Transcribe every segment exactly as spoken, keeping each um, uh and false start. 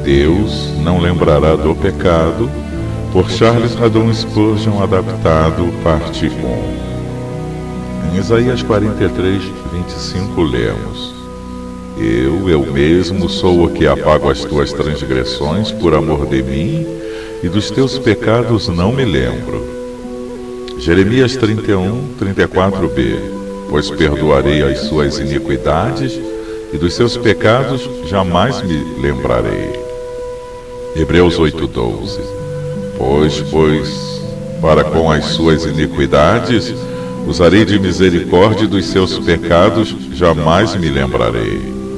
Deus não lembrará do pecado, por Charles Haddon Spurgeon, adaptado, parte um. Em Isaías quarenta e três, vinte e cinco, lemos: Eu, eu mesmo, sou o que apago as tuas transgressões por amor de mim, e dos teus pecados não me lembro. Jeremias trinta e um, trinta e quatro b. Pois perdoarei as suas iniquidades, e dos seus pecados jamais me lembrarei. Hebreus oito, doze. Pois, pois, para com as suas iniquidades, usarei de misericórdia, e dos seus pecados jamais me lembrarei.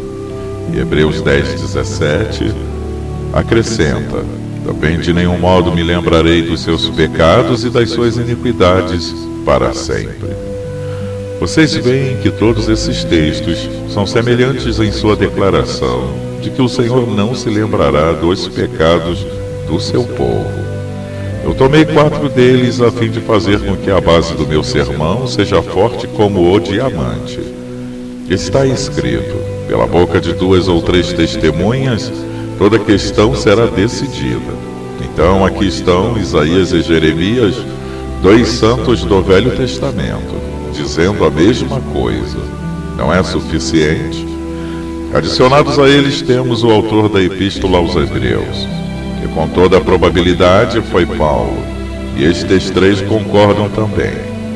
Hebreus dez, dezessete. Acrescenta: também de nenhum modo me lembrarei dos seus pecados e das suas iniquidades para sempre. Vocês veem que todos esses textos são semelhantes em sua declaração de que o Senhor não se lembrará dos pecados do seu povo. Eu tomei quatro deles a fim de fazer com que a base do meu sermão seja forte como o diamante. Está escrito: pela boca de duas ou três testemunhas, toda questão será decidida. Então aqui estão Isaías e Jeremias, dois santos do Velho Testamento, dizendo a mesma coisa. Não é suficiente? Adicionados a eles temos o autor da Epístola aos Hebreus, que com toda a probabilidade foi Paulo, e estes três concordam também.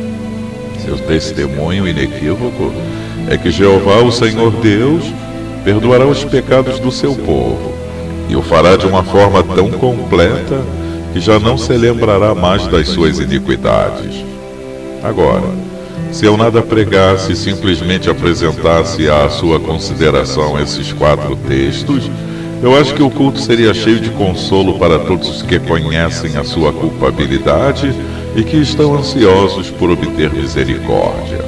Seu testemunho inequívoco é que Jeová, o Senhor Deus, perdoará os pecados do seu povo, e o fará de uma forma tão completa que já não se lembrará mais das suas iniquidades. Agora, se eu nada pregasse e simplesmente apresentasse à sua consideração esses quatro textos, eu acho que o culto seria cheio de consolo para todos os que conhecem a sua culpabilidade e que estão ansiosos por obter misericórdia.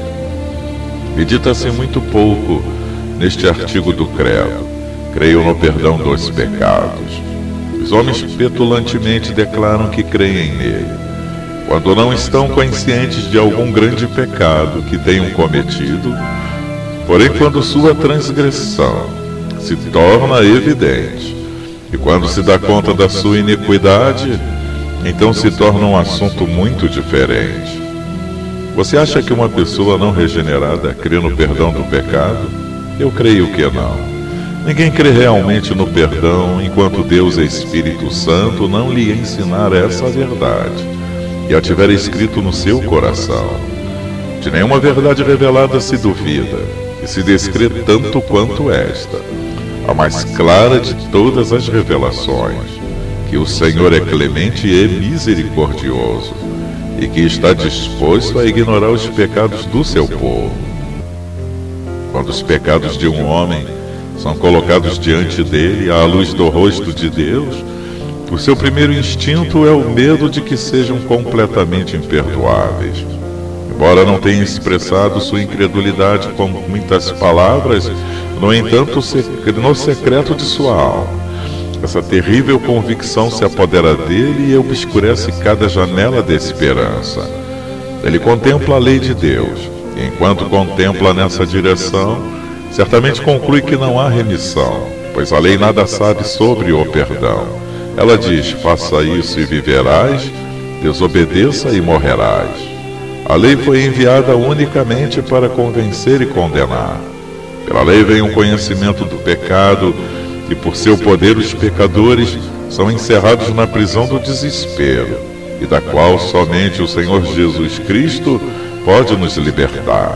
Medita-se muito pouco neste artigo do Credo: creio no perdão dos pecados. Os homens petulantemente declaram que creem nele, quando não estão conscientes de algum grande pecado que tenham cometido. Porém, quando sua transgressão se torna evidente, e quando se dá conta da sua iniquidade, então se torna um assunto muito diferente. Você acha que uma pessoa não regenerada crê no perdão do pecado? Eu creio que não. Ninguém crê realmente no perdão enquanto Deus e Espírito Santo não lhe ensinar essa verdade e a tiver escrito no seu coração. De nenhuma verdade revelada se duvida, e se descrê tanto quanto esta, a mais clara de todas as revelações, que o Senhor é clemente e misericordioso, e que está disposto a ignorar os pecados do seu povo. Quando os pecados de um homem são colocados diante dele à luz do rosto de Deus, o seu primeiro instinto é o medo de que sejam completamente imperdoáveis. Embora não tenha expressado sua incredulidade com muitas palavras, no entanto, no secreto de sua alma, essa terrível convicção se apodera dele e obscurece cada janela de esperança. Ele contempla a lei de Deus, e enquanto contempla nessa direção, certamente conclui que não há remissão, pois a lei nada sabe sobre o perdão. Ela diz: faça isso e viverás, desobedeça e morrerás. A lei foi enviada unicamente para convencer e condenar. Pela lei vem o conhecimento do pecado, e por seu poder os pecadores são encerrados na prisão do desespero, e da qual somente o Senhor Jesus Cristo pode nos libertar.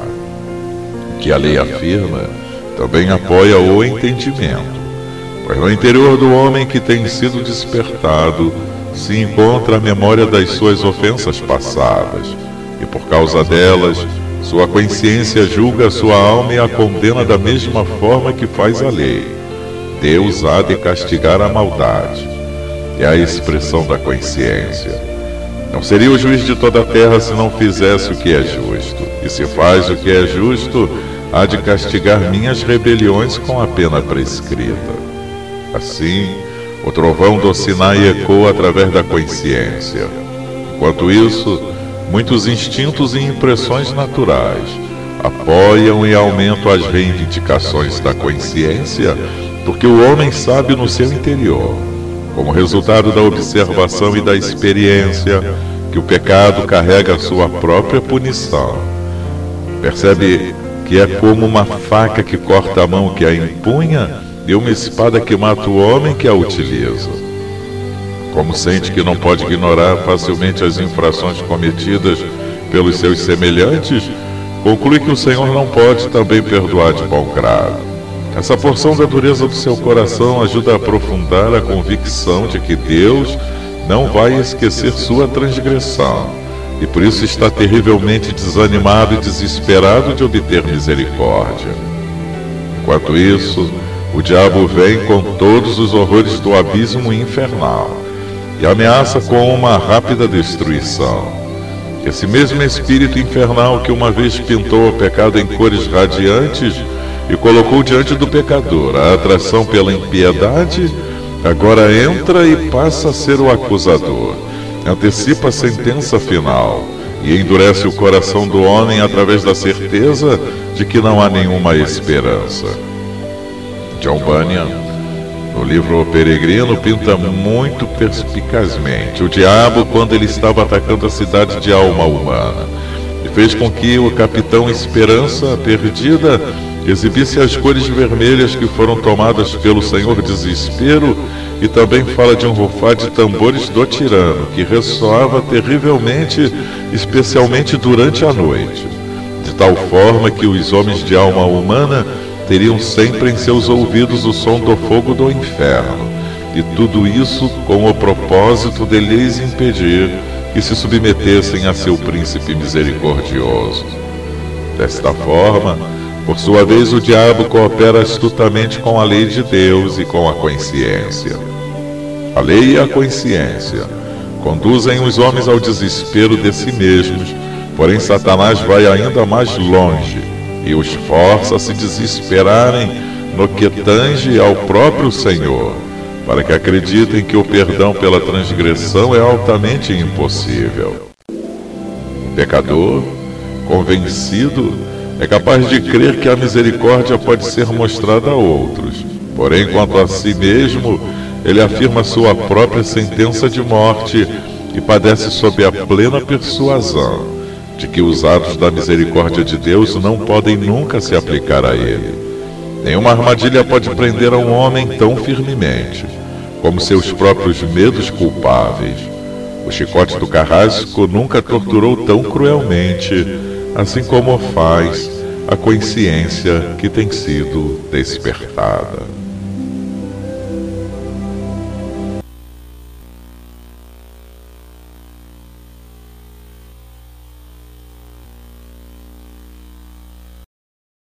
O que a lei afirma também apoia o entendimento, pois no interior do homem que tem sido despertado se encontra a memória das suas ofensas passadas, e por causa delas, sua consciência julga a sua alma e a condena da mesma forma que faz a lei. Deus há de castigar a maldade. É a expressão da consciência. Não seria o juiz de toda a terra se não fizesse o que é justo, e se faz o que é justo, há de castigar minhas rebeliões com a pena prescrita. Assim, o trovão do Sinai ecoa através da consciência. Enquanto isso, muitos instintos e impressões naturais apoiam e aumentam as reivindicações da consciência porque o homem sabe no seu interior, como resultado da observação e da experiência, que o pecado carrega a sua própria punição. Percebe que é como uma faca que corta a mão que a empunha e uma espada que mata o homem que a utiliza. Como sente que não pode ignorar facilmente as infrações cometidas pelos seus semelhantes, conclui que o Senhor não pode também perdoar de bom grado. Essa porção da dureza do seu coração ajuda a aprofundar a convicção de que Deus não vai esquecer sua transgressão, e por isso está terrivelmente desanimado e desesperado de obter misericórdia. Enquanto isso, o diabo vem com todos os horrores do abismo infernal e ameaça com uma rápida destruição. Esse mesmo espírito infernal que uma vez pintou o pecado em cores radiantes e colocou diante do pecador a atração pela impiedade, agora entra e passa a ser o acusador, antecipa a sentença final e endurece o coração do homem através da certeza de que não há nenhuma esperança. John Bunyan, no livro O Peregrino, pinta muito perspicazmente o diabo quando ele estava atacando a cidade de alma humana e fez com que o capitão Esperança Perdida exibisse as cores vermelhas que foram tomadas pelo Senhor Desespero, e também fala de um rufar de tambores do tirano que ressoava terrivelmente, especialmente durante a noite, de tal forma que os homens de alma humana teriam sempre em seus ouvidos o som do fogo do inferno, e tudo isso com o propósito de lhes impedir que se submetessem a seu príncipe misericordioso. Desta forma, por sua vez, o diabo coopera astutamente com a lei de Deus e com a consciência. A lei e a consciência conduzem os homens ao desespero de si mesmos, porém Satanás vai ainda mais longe e os força a se desesperarem no que tange ao próprio Senhor, para que acreditem que o perdão pela transgressão é altamente impossível. O pecador, convencido, é capaz de crer que a misericórdia pode ser mostrada a outros, porém, quanto a si mesmo, ele afirma sua própria sentença de morte e padece sob a plena persuasão de que os atos da misericórdia de Deus não podem nunca se aplicar a ele. Nenhuma armadilha pode prender a um homem tão firmemente como seus próprios medos culpáveis. O chicote do carrasco nunca torturou tão cruelmente, assim como faz a consciência que tem sido despertada.